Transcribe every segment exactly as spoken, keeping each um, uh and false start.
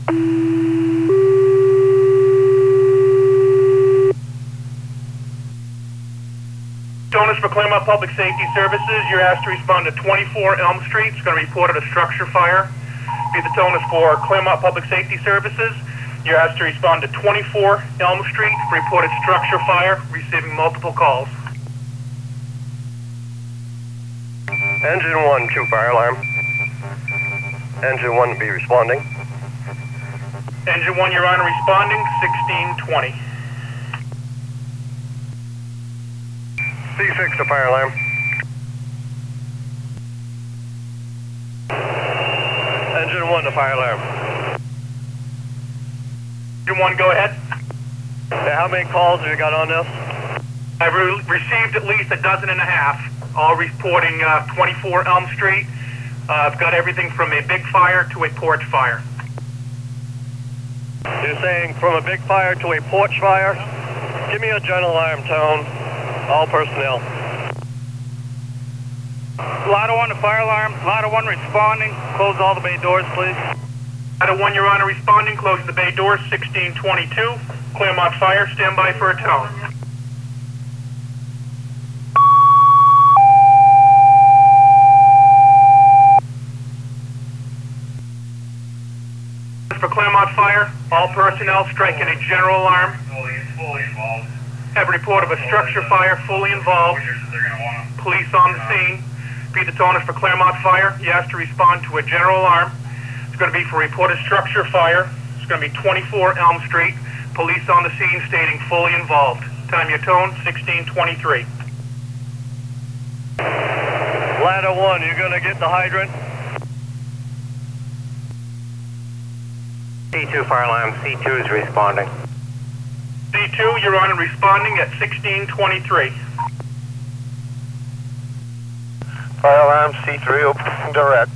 Tonus for Claremont Public Safety Services, you're asked to respond to twenty-four Elm Street. It's going to report a structure fire. Be the Tonus for Claremont Public Safety Services, you're asked to respond to twenty-four Elm Street, reported structure fire, receiving multiple calls. Engine one, two fire alarm. Engine one to be responding. Engine one, Your Honor, responding, sixteen twenty. C six to fire alarm. Engine one to fire alarm. Engine one, go ahead. Okay, how many calls have you got on this? I've re received at least a dozen and a half, all reporting uh, twenty-four Elm Street. Uh, I've got everything from a big fire to a porch fire. You're saying from a big fire to a porch fire? Give me a general alarm tone. All personnel. Ladder one to fire alarm. Ladder one responding. Close all the bay doors, please. Ladder one, Your Honor, responding. Closing the bay doors, sixteen twenty-two. Claremont Fire, stand by for a tone. For Claremont Fire, all personnel striking a general alarm. Fully, fully involved. Have a report of a structure fire, fully involved. Police on the scene. Be the Tonus for Claremont Fire. You asked to respond to a general alarm. It's going to be for reported structure fire. It's going to be twenty-four Elm Street. Police on the scene stating fully involved. Time your tone, sixteen twenty-three. Ladder one, you gonna get the hydrant? C two fire alarm, C two is responding. C two, Your Honor, responding at sixteen twenty-three. Fire alarm, C three, open direct.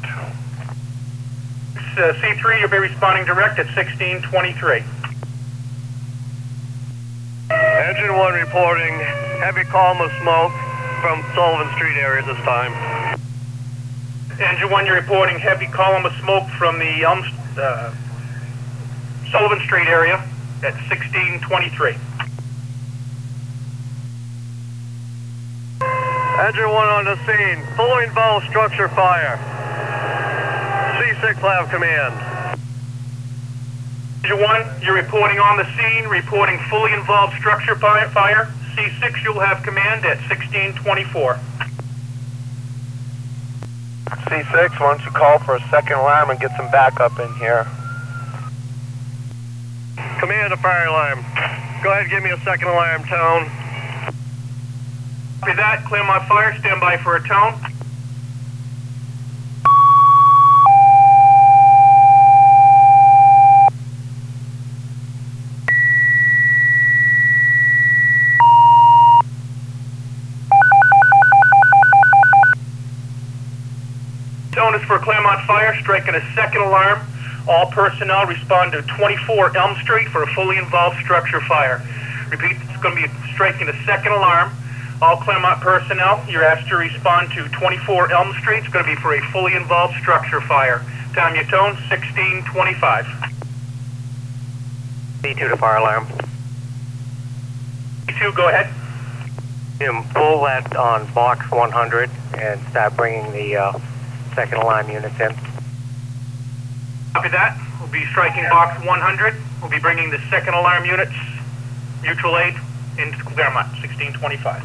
Uh, C three, you'll be responding direct at sixteen twenty-three. Engine one reporting heavy column of smoke from Sullivan Street area this time. Engine one, you're reporting heavy column of smoke from the Elm, uh, Sullivan Street area at sixteen twenty-three. Engine one on the scene, fully involved structure fire. C six will have command. Engine one, you're reporting on the scene, reporting fully involved structure fire. C six, you'll have command at sixteen twenty-four. C six, why don't you call for a second alarm and get some backup in here? Command a fire alarm. Go ahead and give me a second alarm tone. Copy that, Claremont Fire, stand by for a tone. Tone is for Claremont Fire, striking a second alarm. All personnel respond to twenty-four Elm Street for a fully involved structure fire. Repeat, it's going to be striking a second alarm. All Claremont personnel, you're asked to respond to twenty-four Elm Street. It's going to be for a fully involved structure fire. Time your tone, sixteen twenty-five. C two to fire alarm. C two, go ahead. You pull that on box one hundred and start bringing the uh, second alarm units in. Copy that. We'll be striking box one hundred. We'll be bringing the second alarm units, mutual aid, into Claremont, sixteen twenty-five.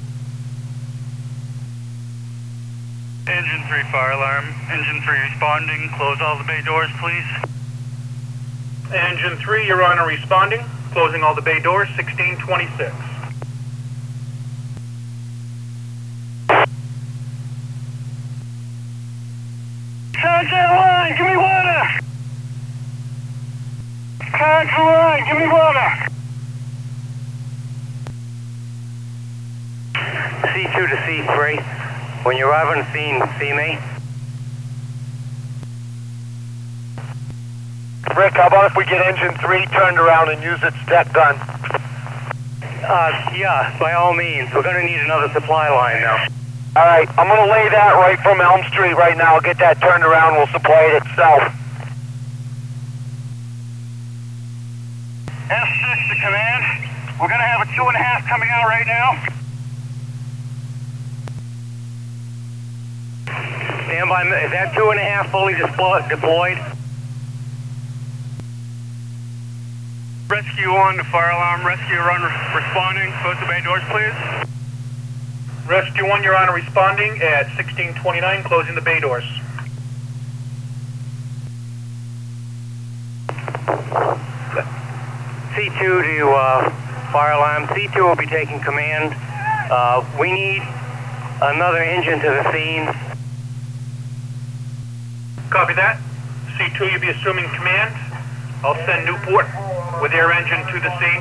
Engine three fire alarm. Engine three responding. Close all the bay doors, please. Engine three, Your Honor, responding. Closing all the bay doors, sixteen twenty-six. Contact line, give me water! Contact line, give me water! C two to C three. When you arrive on the scene, see me. Rick, how about if we get engine three turned around and use its deck gun? Uh, yeah, by all means. We're going to need another supply line now. All right, I'm going to lay that right from Elm Street right now. Get that turned around, we'll supply it itself. S six to command. We're going to have a two and a half coming out right now. Stand by. Is that two and a half fully deplo- deployed? Rescue one to fire alarm. Rescue run responding. Close the bay doors, please. Rescue one, Your Honor, responding at sixteen twenty-nine, closing the bay doors. C two to uh, fire alarm. C two will be taking command. Uh, we need another engine to the scene. Copy that. C two, you'll be assuming command. I'll send Newport with their engine to the scene.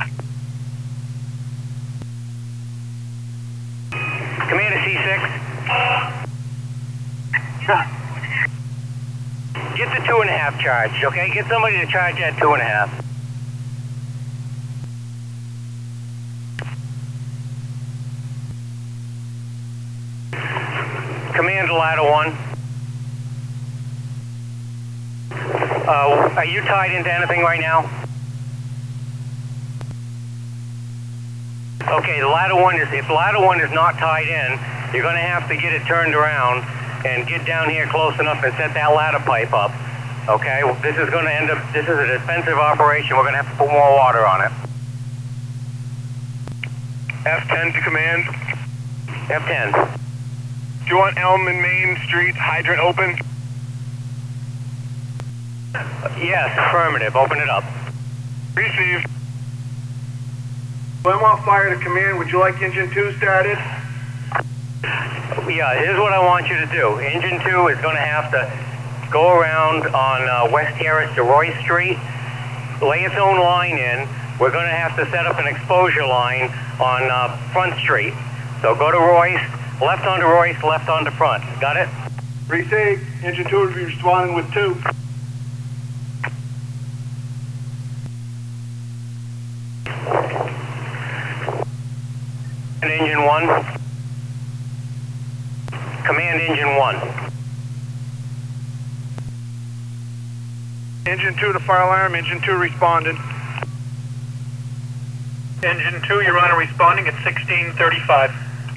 Commander C six. Get the two and a half charged, okay? Get somebody to charge that two and a half. Command ladder one. Uh, are you tied into anything right now? Okay, the ladder one is, if ladder one is not tied in, you're going to have to get it turned around and get down here close enough and set that ladder pipe up. Okay, well, this is going to end up, this is a defensive operation. We're going to have to put more water on it. F ten to command. F ten. Do you want Elm and Main Street hydrant open? Yes, affirmative. Open it up. Received. Claremont Fire to command, would you like engine two started? Yeah, here's what I want you to do. Engine two is going to have to go around on uh, West Harris to Royce Street, lay its own line in. We're going to have to set up an exposure line on uh, Front Street. So go to Royce, left onto Royce, left onto Front. Got it? Received. Engine two will be responding with two. And engine one. Command engine one. Engine two to fire alarm. Engine two responding. Engine two, Your Honor, responding at sixteen thirty-five.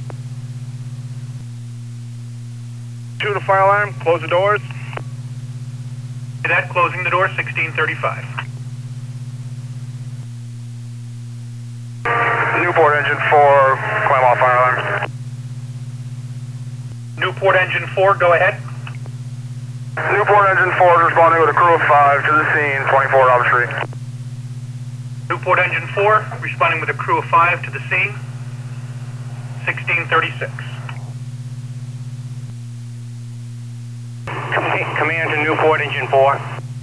Two to fire alarm. Close the doors. That closing the door, sixteen thirty-five. Newport engine four. Climb off fire alarm. Newport engine four, go ahead. Newport engine four is responding with a crew of five to the scene. twenty-four Robert Street. Newport engine four, responding with a crew of five to the scene, sixteen thirty-six. Command to Newport engine four.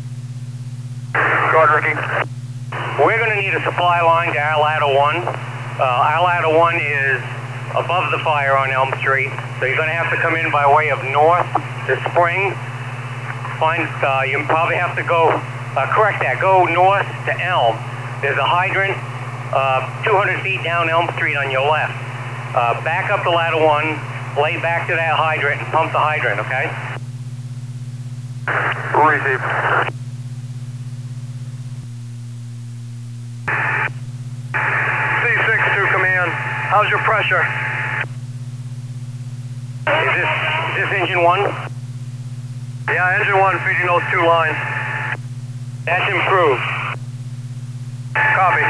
Go ahead, Ricky. We're going to need a supply line to our ladder one. Uh, our ladder one is above the fire on Elm Street, so you're going to have to come in by way of north to Spring. Find, uh, you probably have to go, uh, correct that, go north to Elm. There's a hydrant uh, two hundred feet down Elm Street on your left. Uh, back up the ladder one, lay back to that hydrant and pump the hydrant, okay? Receive. C six to command. How's your pressure? Is this, is this engine one? Yeah, engine one feeding those two lines. That's improved. Copy.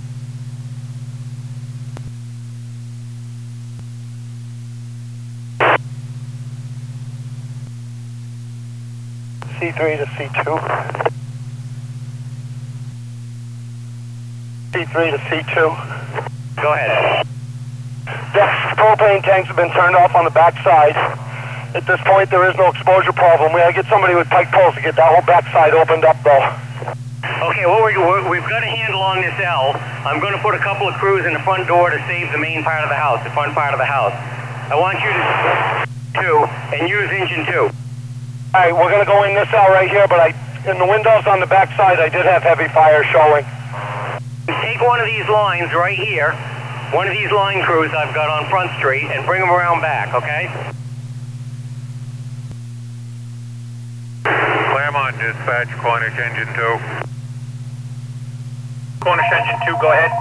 C three to C two. C three to C two. Go ahead. The propane tanks have been turned off on the back side. At this point, there is no exposure problem. We gotta get somebody with pike poles to get that whole back side opened up, though. Okay, well, we're, we're, we've got a handle on this L. I'm going to put a couple of crews in the front door to save the main part of the house, the front part of the house. I want you to two and use engine two. All right, we're gonna go in this L right here, but I, in the windows on the back side, I did have heavy fire showing. Take one of these lines right here, one of these line crews I've got on Front Street, and bring them around back, okay? Claremont dispatch, Quantic engine two. Cornish engine two, go ahead.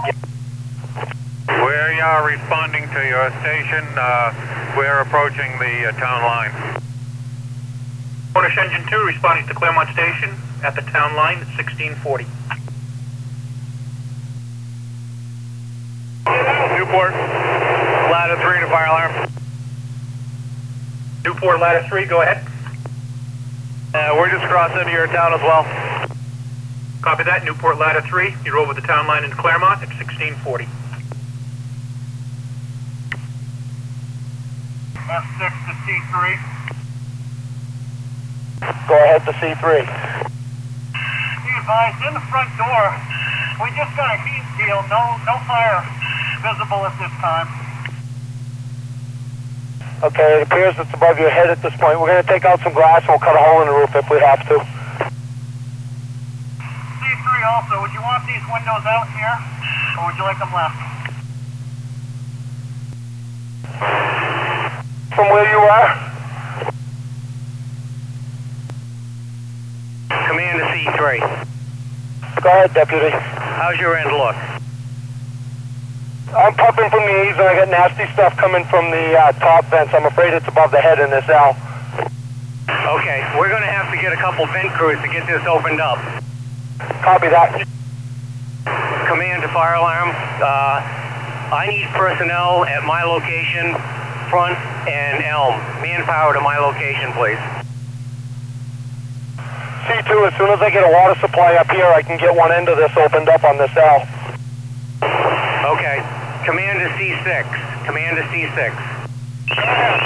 We are responding to your station. Uh, we're approaching the uh, town line. Cornish engine two responding to Claremont Station at the town line at sixteen forty. Newport, ladder three to fire alarm. Newport ladder three, go ahead. Uh, we're just crossing into your town as well. Copy that, Newport ladder three. You're over the town line in Claremont at sixteen forty. F six to C three. Go ahead to C three. Be advised, in the front door, we just got a heat seal, no, no fire visible at this time. Okay, it appears it's above your head at this point. We're going to take out some glass and we'll cut a hole in the roof if we have to. C three also, would you want these windows out here, or would you like them left? From where you are? Command to C three. Go ahead, Deputy. How's your end look? I'm pumping from the eaves and I got nasty stuff coming from the uh, top vents. I'm afraid it's above the head in this L. Okay, we're going to have to get a couple vent crews to get this opened up. Copy that. Command to fire alarm. Uh, I need personnel at my location, front and Elm. Manpower to my location, please. C two, as soon as I get a water supply up here, I can get one end of this opened up on this L. Okay. Command to C six. Command to C six. Go ahead.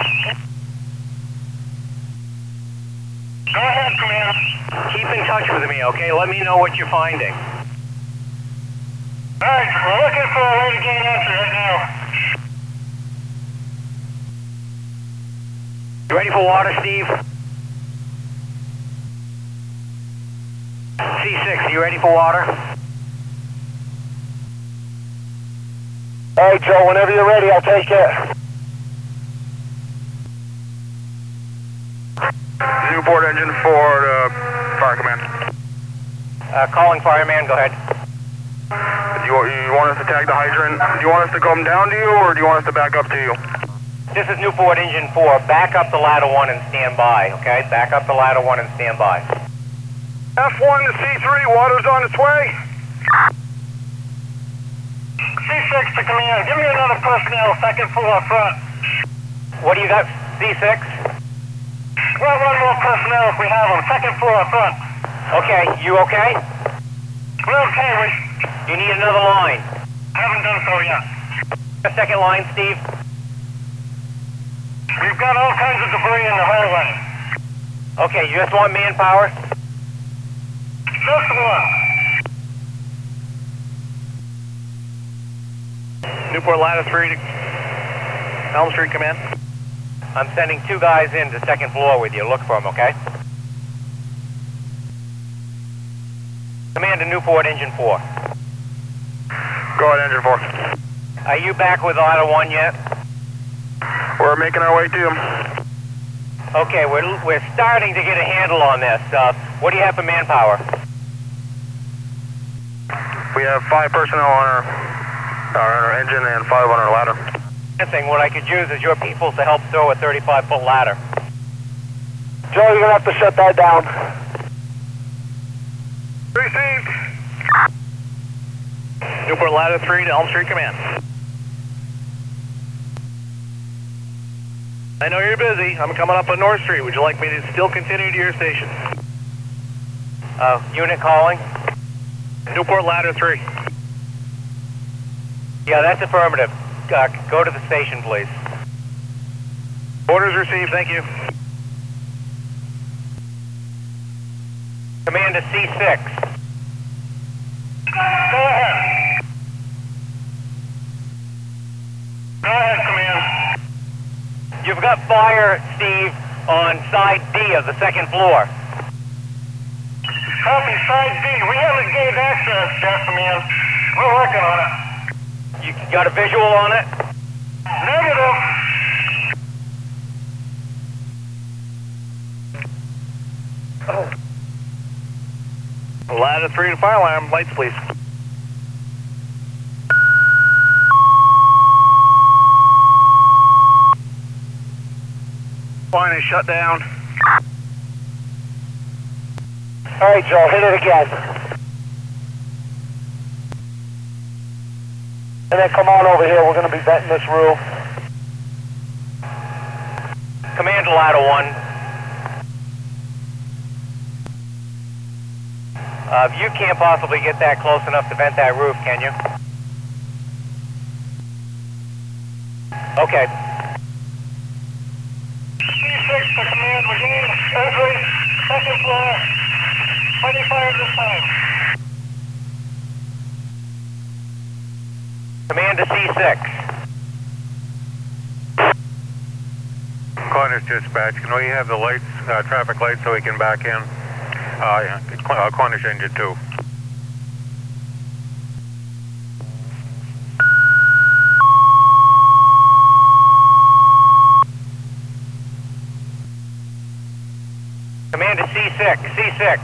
Go ahead, Command. Keep in touch with me, okay? Let me know what you're finding. Alright, we're looking for a way to gain entry right now. You ready for water, Steve? C six, are you ready for water? All right, Joe, whenever you're ready, I'll take it. Newport engine four to fire command. Uh, calling fireman, go ahead. Do you, you want us to tag the hydrant? Do you want us to come down to you, or do you want us to back up to you? This is Newport engine four. Back up the ladder one and stand by, okay? Back up the ladder one and stand by. F one to C three, water's on its way. C six to Command, give me another personnel, second floor front. What do you got, C six? Well, one more personnel if we have them, second floor front. Okay, you okay? We're okay, we You need another line. haven't done so yet. A second line, Steve? We've got all kinds of debris in the hallway. Okay, you just want manpower? Just one. Newport ladder three to Elm Street command. I'm sending two guys in to second floor with you. Look for them, okay? Command to Newport engine four. Go ahead, engine four. Are you back with ladder one yet? We're making our way to him. Okay, we're, we're starting to get a handle on this. Uh, what do you have for manpower? We have five personnel on our, our, our engine and five on our ladder. Thing, what I could use is your people to help throw a thirty-five foot ladder. Joe, you're going to have to shut that down. Received. Newport ladder three to Elm Street command. I know you're busy. I'm coming up on North Street. Would you like me to still continue to your station? Uh, unit calling? Newport ladder three. Yeah, that's affirmative. Uh, go to the station, please. Orders received. Thank you. Command to C six. Go ahead. Go ahead, Command. You've got fire, Steve, on side D of the second floor. Copy, side D. We haven't gained access yet, Command. We're working on it. You got a visual on it? Negative. Ladder three to fire alarm. Lights, please. line is shut down. All right, Joe, hit it again. And then come on over here. We're going to be venting this roof. Command to Ladder one. Uh, you can't possibly get that close enough to vent that roof, can you? Okay. C six to command, we're getting entry, second floor, fighting fire this time. Command to C six. Cornish dispatch, can we have the lights, uh, traffic lights so we can back in? Uh, yeah, uh, Cornish engine two. Command to C six, C six.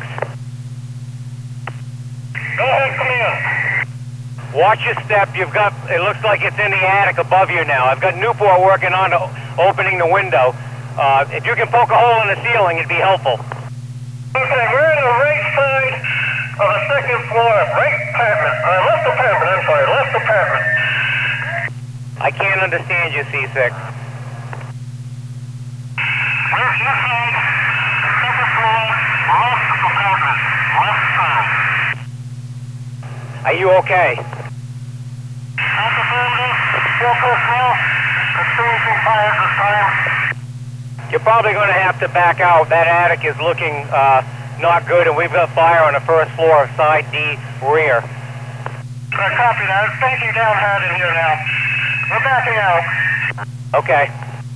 Go ahead, command. Watch your step. You've got, it looks like it's in the attic above you now. I've got Newport working on opening the window. Uh, if you can poke a hole in the ceiling, it'd be helpful. Okay, we're in the right side of the second floor, right apartment, uh, left apartment, I'm sorry, left apartment. I can't understand you, C six. Left your side, second floor, left apartment, left side. Are you okay? That's affirmative, still personnel, experiencing fires this time. You're probably going to have to back out. That attic is looking uh, not good, and we've got fire on the first floor of side D rear. I copy that. It's banking down hard in here now. We're backing out. Okay.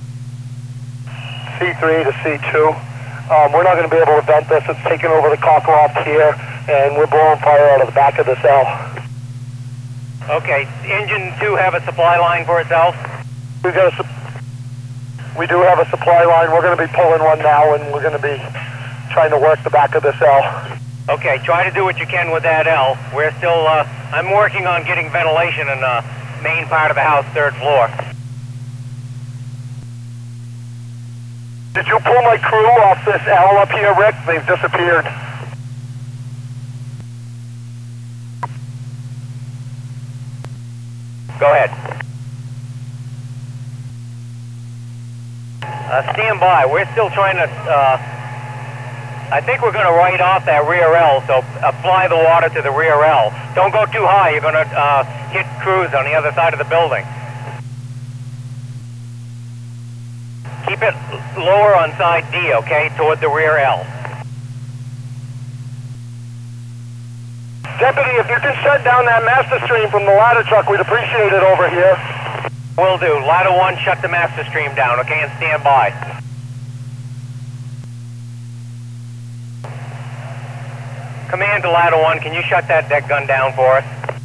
C three to C two. Um, we're not going to be able to vent this. It's taking over the cockloft here, and we're blowing fire out of the back of this L. Okay. Engine two have a supply line for itself? We've got a, su- we do have a supply line. We're going to be pulling one now, and we're going to be trying to work the back of this L. Okay, try to do what you can with that L. We're still, uh, I'm working on getting ventilation in the main part of the house, third floor. Did you pull my crew off this L up here, Rick? They've disappeared. Go ahead. Uh, stand by. We're still trying to, uh, I think we're going to write off that rear L, so apply the water to the rear L. Don't go too high. You're going to uh, hit crews on the other side of the building. Keep it lower on side D, okay, toward the rear L. Deputy, if you can shut down that master stream from the ladder truck, we'd appreciate it over here. Will do. Ladder one, shut the master stream down, okay, and stand by. Command to Ladder one, can you shut that deck gun down for us?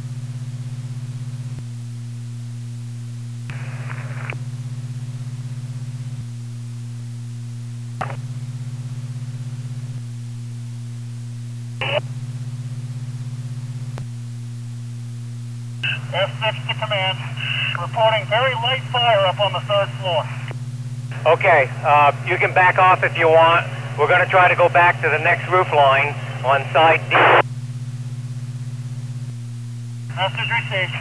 F six to command. Reporting very light fire up on the third floor. Okay, uh, you can back off if you want. We're going to try to go back to the next roof line on side D. Message received.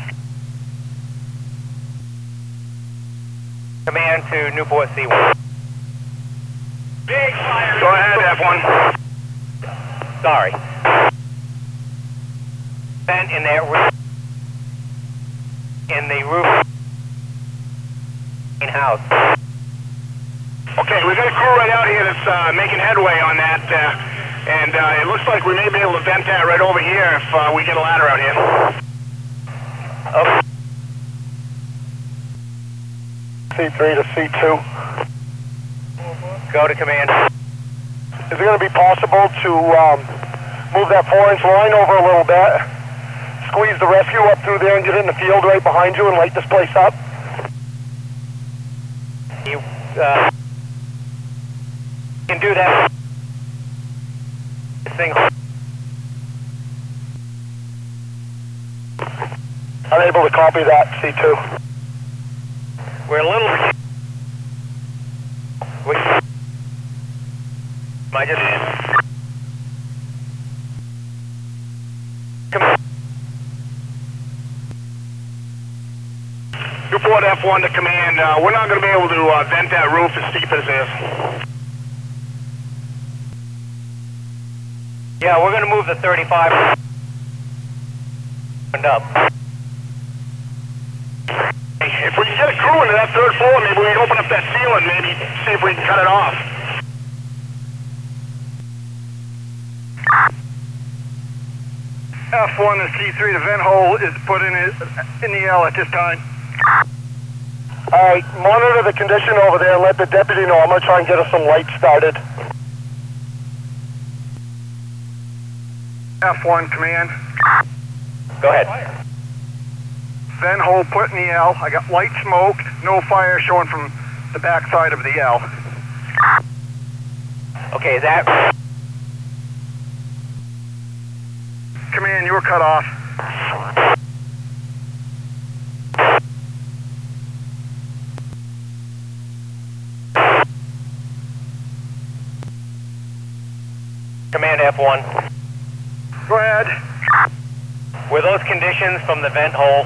Command to Newport C one. Big fire. Go ahead, F one. Sorry. Vent in that roof. In the roof house. Okay, we've got a crew right out here that's uh, making headway on that, uh, and uh, it looks like we may be able to vent that right over here if uh, we get a ladder out here. Okay. C three to C two. Go to command. Is it going to be possible to um, move that four-inch line over a little bit? Squeeze the rescue up through there and get in the field right behind you and light this place up? You uh, can do that. This thing. Unable to copy that, C two. We're a little. We, I just... Newport F one to command. Uh, we're not going to be able to uh, vent that roof as steep as it is. Yeah, we're going to move the thirty-five and up. If we can get a crew into that third floor, maybe we can open up that ceiling, maybe see if we can cut it off. F one to C three, the vent hole is put in, it, in the L at this time. Alright, monitor the condition over there and let the deputy know. I'm going to try and get us some lights started. F one, command. Go ahead. Vent hole put in the L. I got light smoke, no fire showing from the back side of the L. Okay, that... Command, you were cut off. Command F one. Go ahead. Were those conditions from the vent hole?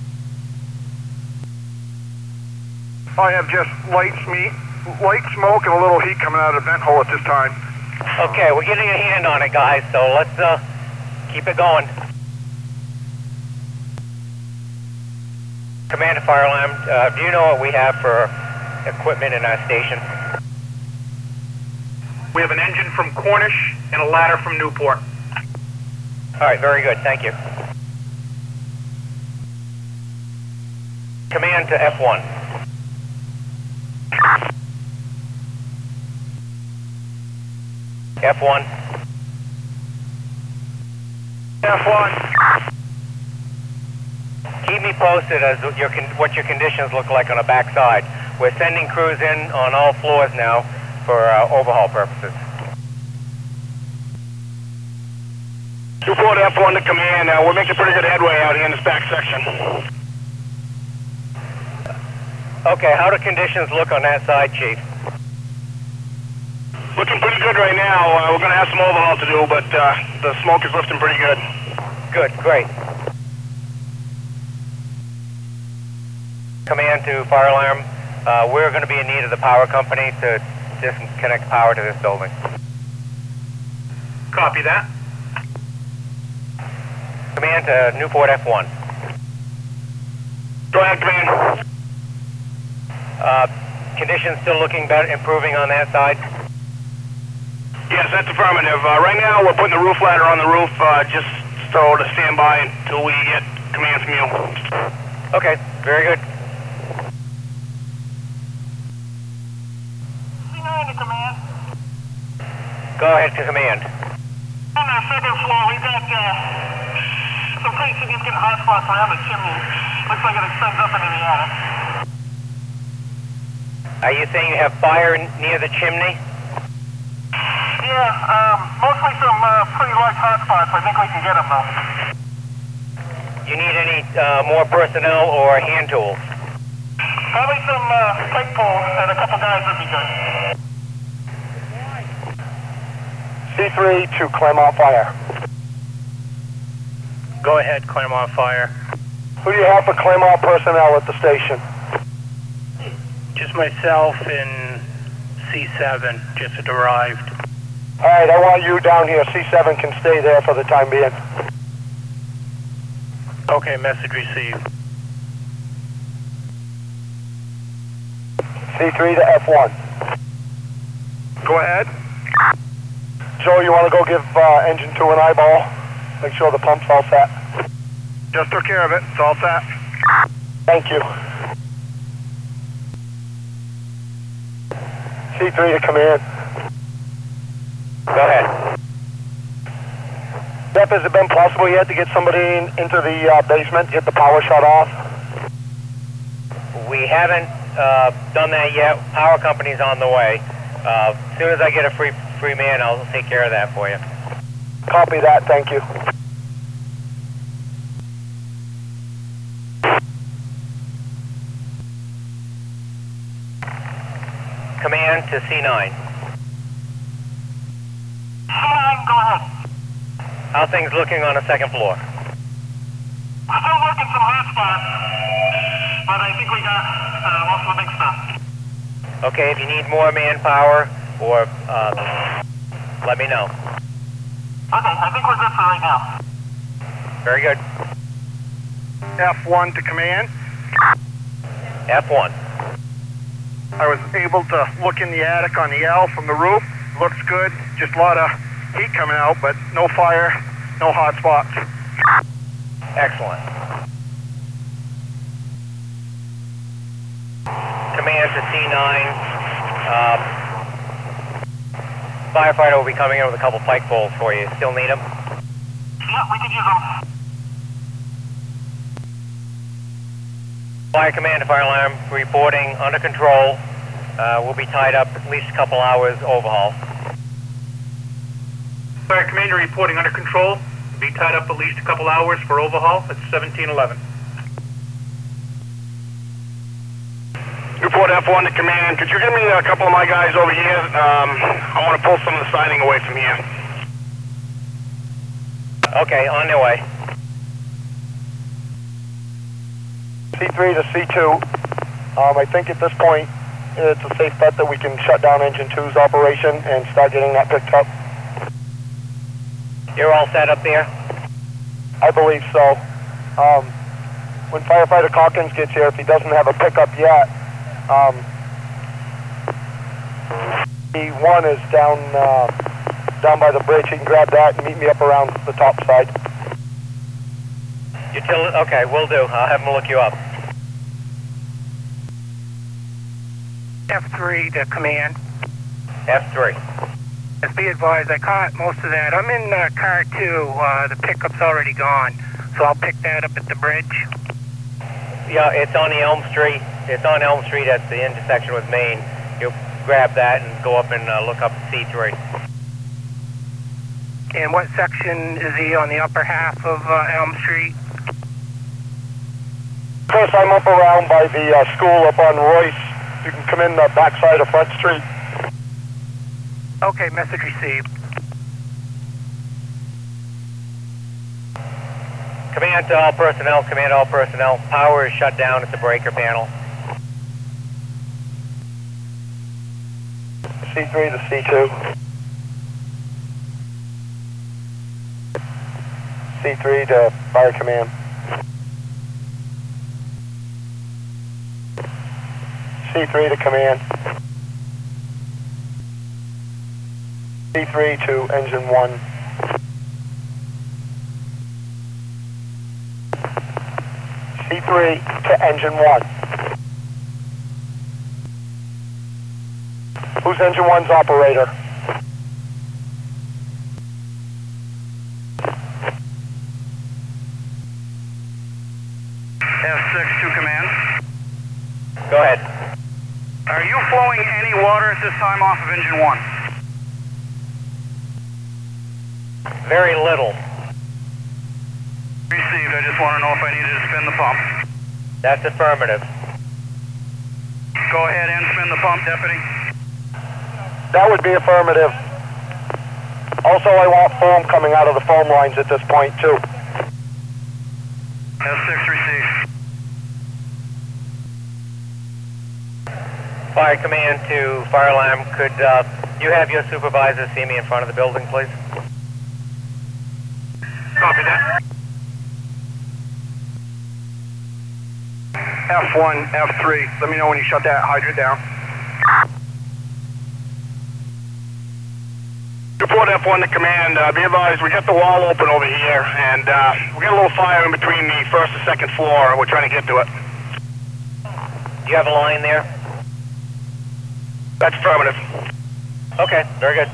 I have just light, sme light smoke and a little heat coming out of the vent hole at this time. Okay, we're getting a hand on it, guys, so let's uh, keep it going. Command Fire Alarm, uh, do you know what we have for equipment in our station? We have an engine from Cornish and a ladder from Newport. All right, very good, thank you. Command to F one. F one. F one. Keep me posted as your con what your conditions look like on the back side. We're sending crews in on all floors now for uh, overhaul purposes. Newport F one to command. Uh, we're making pretty good headway out here in this back section. Okay, how do conditions look on that side, Chief? Looking pretty good right now. Uh, we're going to have some overhaul to do, but uh, the smoke is lifting pretty good. Good, great. Command to Fire Alarm, uh, we're going to be in need of the power company to disconnect power to this building. Copy that. Command to Newport F one. Go ahead, command. Uh, conditions still looking better, improving on that side? Yes, that's affirmative. Uh, right now, we're putting the roof ladder on the roof uh, just so to stand by until we get command from you. Okay, very good. C nine to command. Go ahead to command. On the second floor, we've got uh, some pretty significant hotspots around the chimney. Looks like it extends up into the attic. Are you saying you have fire near the chimney? Yeah, um, mostly some uh, pretty large hotspots. I think we can get them though. You need any uh, more personnel or hand tools? Probably some uh, pipe pulls and a couple guys would be good. C three to Claremont Fire. Go ahead, Claremont Fire. Who do you have for Claremont personnel at the station? Just myself and C seven just arrived. All right, I want you down here. C seven can stay there for the time being. Okay, message received. C three to F one. Go ahead. Joe, you want to go give uh, engine two an eyeball? Make sure the pump's all set. Just took care of it. It's all set. Thank you. C three to command. Go ahead. Jeff, has it been possible yet to get somebody in, into the uh, basement, get the power shut off? We haven't uh, done that yet. Power company's on the way. Uh, as soon as I get a free free man, I'll take care of that for you. Copy that, thank you. Command to C nine. go ahead. How are things looking on the second floor? Still working some hot spots, but I think we got uh, most of the big stuff. Okay, if you need more manpower, or uh, let me know. Okay, I think we're good for right now. Very good. F one to command. F one. I was able to look in the attic on the L from the roof. Looks good. Just a lot of heat coming out, but no fire, no hot spots. Excellent. Command to C nine. Um, firefighter will be coming in with a couple pike poles for you. Still need them? Yeah, we could use them. Fire command to fire alarm reporting under control. Uh, we'll be tied up at least a couple hours overhaul. Fire commander reporting under control. Be tied up at least a couple hours for overhaul at seventeen eleven. Report F one to command. Could you give me a couple of my guys over here? Um, I want to pull some of the siding away from here. Okay, on their way. C three to C two. Um, I think at this point it's a safe bet that we can shut down Engine two's operation and start getting that picked up. You're all set up there? I believe so. Um, when firefighter Calkins gets here, if he doesn't have a pickup yet, um, C one is down uh, down by the bridge. He can grab that and meet me up around the top side. Util- okay, will do. I'll have them look you up. F three to command. F three. Just be advised, I caught most of that. I'm in uh, car two. Uh, the pickup's already gone, so I'll pick that up at the bridge. Yeah, it's on the Elm Street. It's on Elm Street at the intersection with Main. You'll grab that and go up and uh, look up C three. And what section is he on, the upper half of uh, Elm Street? Chris, I'm up around by the uh, school up on Royce. You can come in the backside of Front Street. Okay, message received. Command to all personnel, command to all personnel. Power is shut down at the breaker panel. C three to C two. C three to fire command. C three to command. C three to engine one. C three to engine one. Who's engine one's operator? F six to command. Go ahead. Are you flowing any water at this time off of engine one? Very little. Received. I just want to know if I needed to spin the pump. That's affirmative. Go ahead and spin the pump, deputy. That would be affirmative. Also, I want foam coming out of the foam lines at this point, too. F six received. Fire command to fire alarm. Could uh, you have your supervisor see me in front of the building, please? Copy that. F one, F three. Let me know when you shut that hydrant down. Report F one to command. Uh, be advised, we got the wall open over here, and uh, we got a little fire in between the first and second floor. We're trying to get to it. Do you have a line there? That's affirmative. Okay, very good.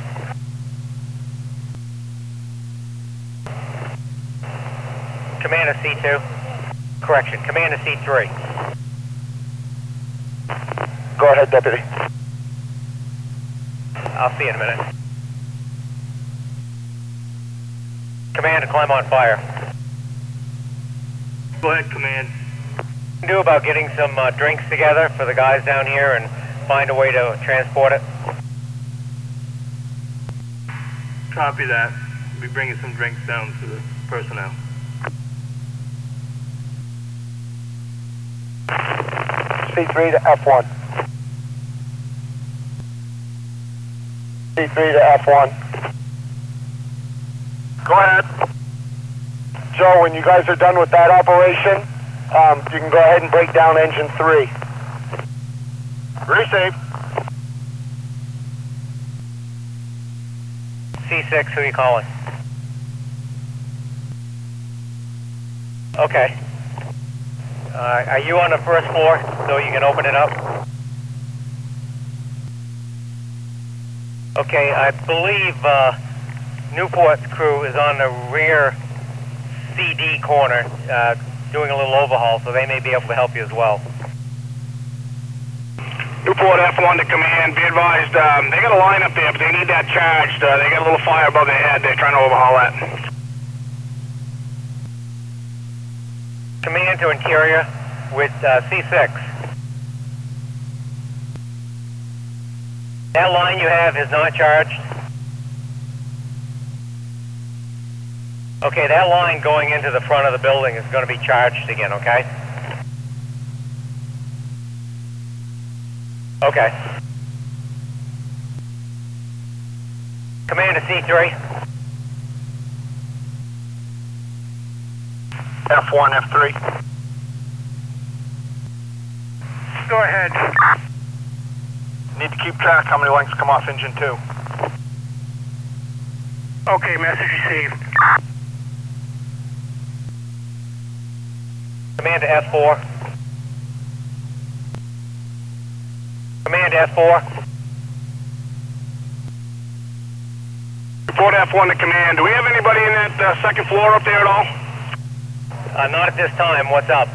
Command to C two. Correction, command to C three. Go ahead, deputy. I'll see you in a minute. Command to climb on fire. Go ahead, command. Do about getting some uh, drinks together for the guys down here and find a way to transport it. Copy that. We'll be bringing some drinks down to the personnel. C three to F one. C three to F one. Go ahead. Joe, when you guys are done with that operation, um, you can go ahead and break down engine three. Receive. C six, who are you calling? Okay. Uh, are you on the first floor so you can open it up? Okay, I believe uh, Newport's crew is on the rear C D corner uh, doing a little overhaul, so they may be able to help you as well. Newport F one to command, be advised, um, they got a line up there, but they need that charged. Uh, they got a little fire above their head. They're trying to overhaul that. Command to interior with uh, C six. That line you have is not charged. Okay, that line going into the front of the building is going to be charged again, okay? Okay. Command to C three. F one, F three. Go ahead. Need to keep track how many lengths come off engine two. Okay, message received. Command to F four. Command to F four. Report F one to command. Do we have anybody in that uh, second floor up there at all? Uh, not at this time. What's up?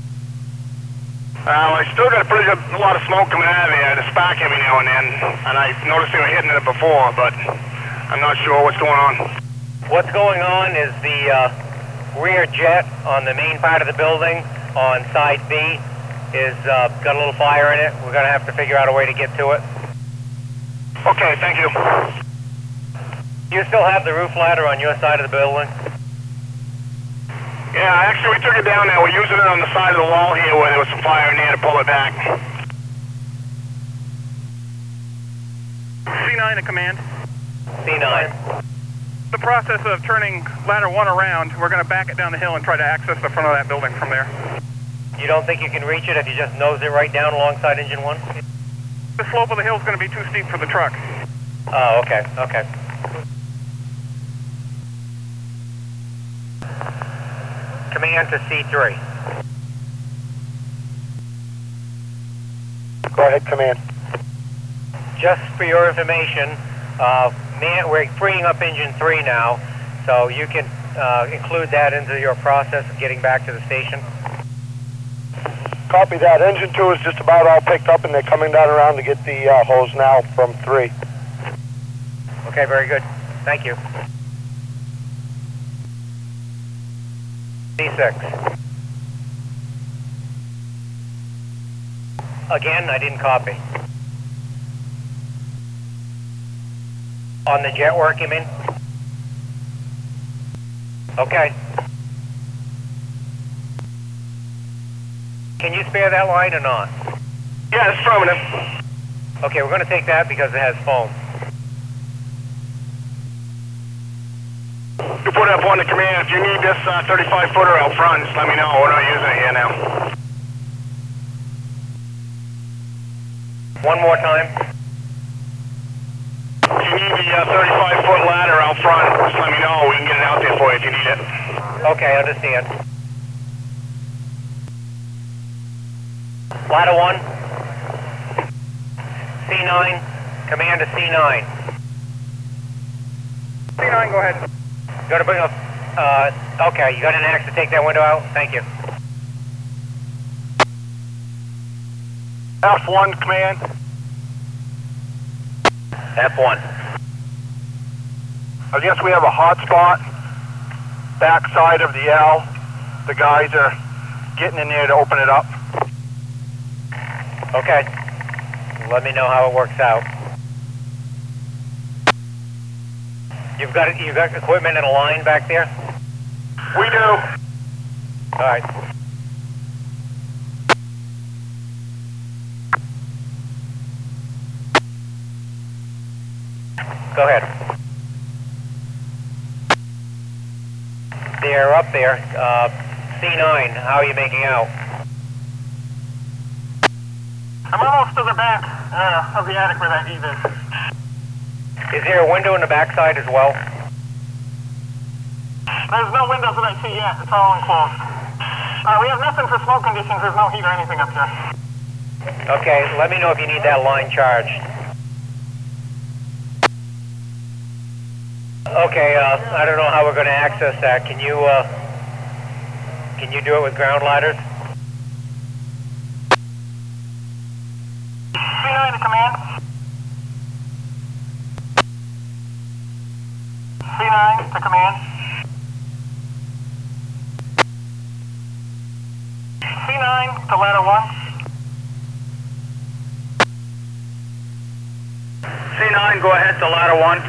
Uh, I still got a pretty good, a lot of smoke coming out of there. The spark every now and then, and I noticed they were hitting it before, but I'm not sure what's going on. What's going on is the uh, rear jet on the main part of the building on side B is uh, got a little fire in it. We're going to have to figure out a way to get to it. Okay, thank you. You still have the roof ladder on your side of the building? Yeah, actually we took it down there. We're using it on the side of the wall here where there was some fire in there to pull it back. C nine to command. C nine. The process of turning ladder one around, we're going to back it down the hill and try to access the front of that building from there. You don't think you can reach it if you just nose it right down alongside engine one? The slope of the hill is going to be too steep for the truck. Oh, okay, okay. Command to C three. Go ahead, command. Just for your information, uh, man, we're freeing up engine three now, so you can uh, include that into your process of getting back to the station. Copy that. Engine two is just about all picked up, and they're coming down around to get the uh, hose now from three. Okay, very good. Thank you. C six. Again, I didn't copy. On the jet work, you mean? Okay. Can you spare that line or not? Yeah, it's affirmative. Okay, we're going to take that because it has foam. You put F one to command. If you need this uh, thirty-five footer out front, just let me know. We're not using it here now. One more time. If you need the uh, thirty-five foot ladder out front, just let me know. We can get it out there for you if you need it. Okay, understand. Ladder one. C nine. Command to C nine. C nine, go ahead. You gotta bring up, uh, okay, you got an axe to take that window out? Thank you. F one, command. F one. I guess we have a hot spot, backside of the L. The guys are getting in there to open it up. Okay. Let me know how it works out. You've got you've got equipment and a line back there? We do. All right. Go ahead. They're up there. Uh, C nine, how are you making out? I'm almost to the back uh, of the attic where that Eve is. Is there a window in the backside as well? There's no windows that I see yet. It's all enclosed. Uh, we have nothing for smoke conditions. There's no heat or anything up here. Okay, let me know if you need that line charged. Okay, uh, I don't know how we're going to access that. Can you, uh, can you do it with ground ladders? C nine to command. C nine to command. C nine to ladder one. C nine, go ahead to ladder one.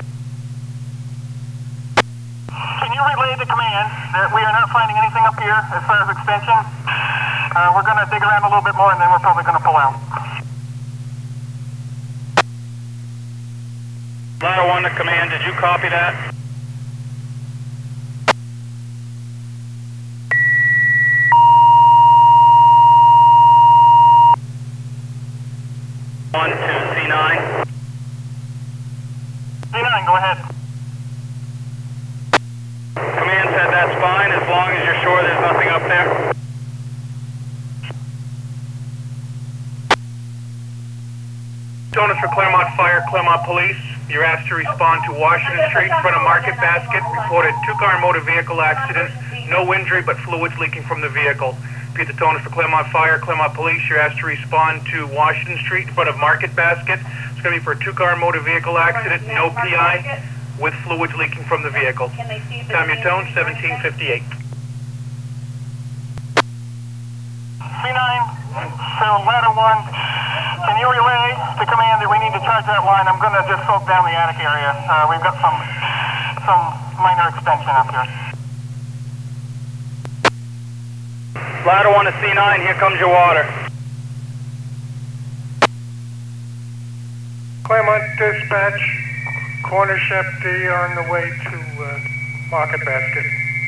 Can you relay the command that we are not finding anything up here as far as extension? Uh, we're going to dig around a little bit more and then we're probably going to pull out. Ladder one to command, did you copy that? One to C nine. C nine, go ahead. Command said that's fine as long as you're sure there's nothing up there. Jonas for Claremont Fire, Claremont Police. You're asked to respond to Washington Street in front of Market Basket. Reported two-car motor vehicle accident. No injury, but fluids leaking from the vehicle. Peter Jonas for Claremont Fire, Claremont Police. You're asked to respond to Washington Street in front of Market Basket. It's going to be for a two-car motor vehicle accident. No P I, with fluids leaking from the vehicle. Time your tone, seventeen fifty-eight. C nine, so ladder one. Can you relay to command that we need to charge that line? I'm going to just soak down the attic area. Uh, we've got some some minor extension up here. Ladder one to C nine, here comes your water. Claremont Dispatch, Corner Chef D on the way to uh, Market Basket.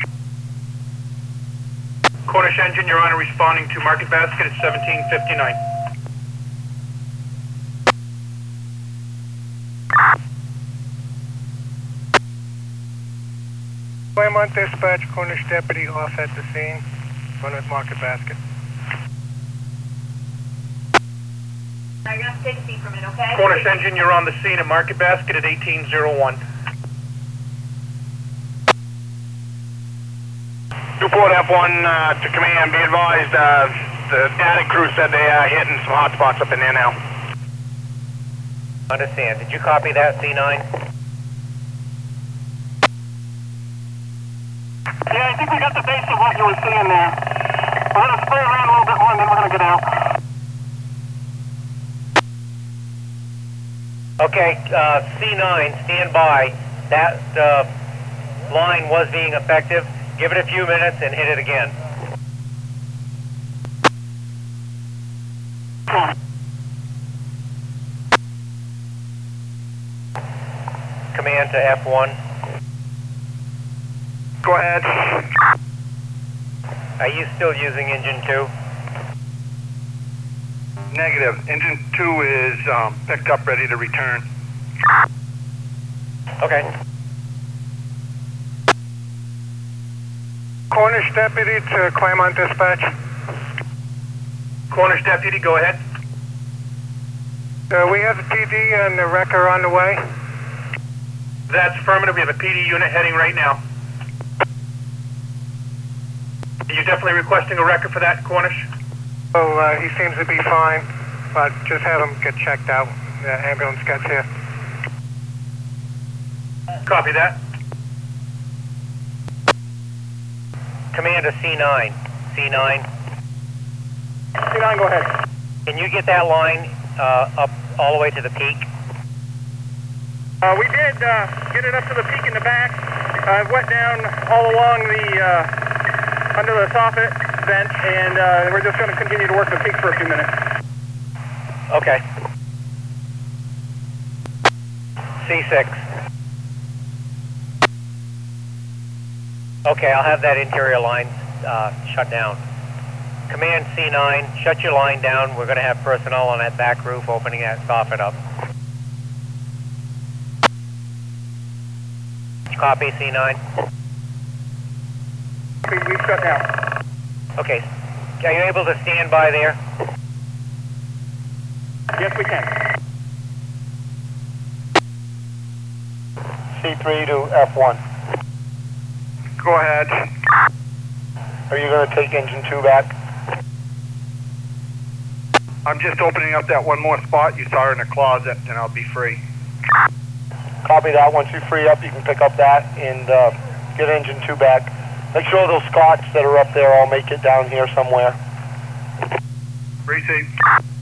Cornish engine, you're on and responding to Market Basket at seventeen fifty-nine. Claremont Dispatch, Cornish Deputy off at the scene, front of Market Basket. Now you're going to take a seat for a minute, okay? Cornish engine, you're on the scene at Market Basket at eighteen oh one. Newport F one uh, to command. Be advised, uh, the attic crew said they are hitting some hot spots up in there now. Understand. Did you copy that, C nine? Yeah, I think we got the base of what you were seeing there. We're going to spray around a little bit more and then we're going to get out. Okay, uh, C nine, stand by. That uh, line was being effective. Give it a few minutes and hit it again. Command to F one. Go ahead. Are you still using engine two? Negative. Engine two is um, picked up, ready to return. Okay. Cornish Deputy to Claremont Dispatch. Cornish deputy, go ahead. Uh, we have the P D and the wrecker on the way. That's affirmative. We have a P D unit heading right now. Are you definitely requesting a record for that, Cornish? Oh, uh, he seems to be fine, but just have him get checked out. The ambulance gets here. Copy that. Command to C nine. C nine. C nine, go ahead. Can you get that line uh, up all the way to the peak? Uh, we did uh, get it up to the peak in the back. I uh, went down all along the, uh, under the soffit vent, and uh, we're just going to continue to work the peak for a few minutes. Okay. C six. Okay, I'll have that interior line uh, shut down. Command C nine, shut your line down. We're going to have personnel on that back roof opening that soffit up. Copy, C nine. We, we shut down. Okay. Are you able to stand by there? Yes, we can. C three to F one. Go ahead. Are you going to take engine two back? I'm just opening up that one more spot you saw in the closet, and I'll be free. Copy that. Once you free up, you can pick up that and uh, get engine two back. Make sure those Scots that are up there all make it down here somewhere. Receive.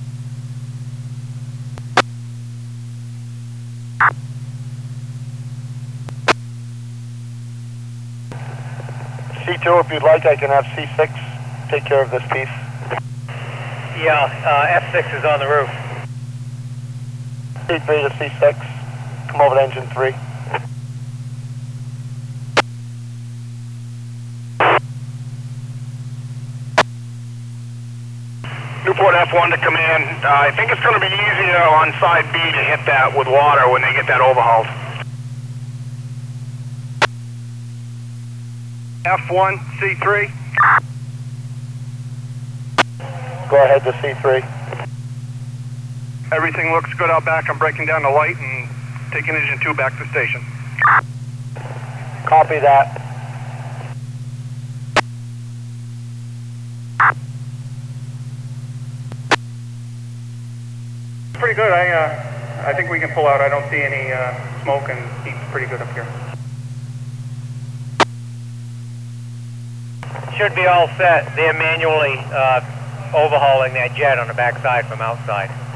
C two, if you'd like, I can have C six take care of this piece. Yeah, uh, F six is on the roof. C three to C six. Come over to engine three. Newport F one to command. Uh, I think it's going to be easier on side B to hit that with water when they get that overhauled. F one, C three. Go ahead to C three. Everything looks good out back. I'm breaking down the light and taking engine two back to station. Copy that. Pretty good. I uh, I think we can pull out. I don't see any uh, smoke, and heat's pretty good up here. Should be all set. They're manually uh, overhauling that jet on the backside from outside.